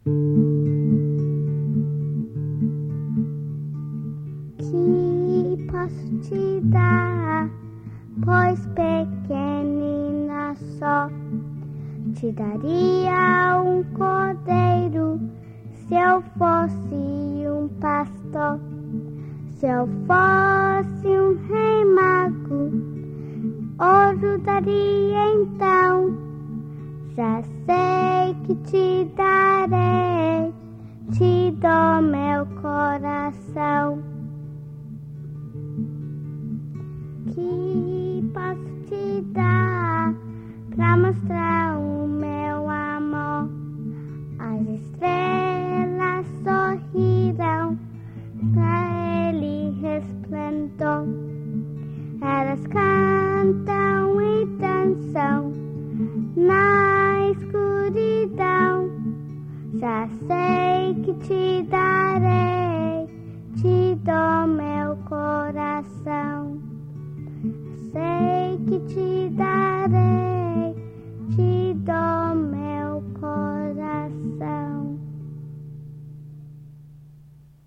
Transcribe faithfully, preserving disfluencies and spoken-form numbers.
Que posso te dar, pois pequenina só, te daria um cordeiro, se eu fosse um pastor. Se eu fosse um rei mago, ouro daria então. Já sei que te darei, te dou meu coração. Que posso te dar pra mostrar o meu amor? As estrelas sorrirão pra ele resplendor. Elas cantam e dançam na escuridão. Já sei que te darei, te dou meu coração. Sei que te darei.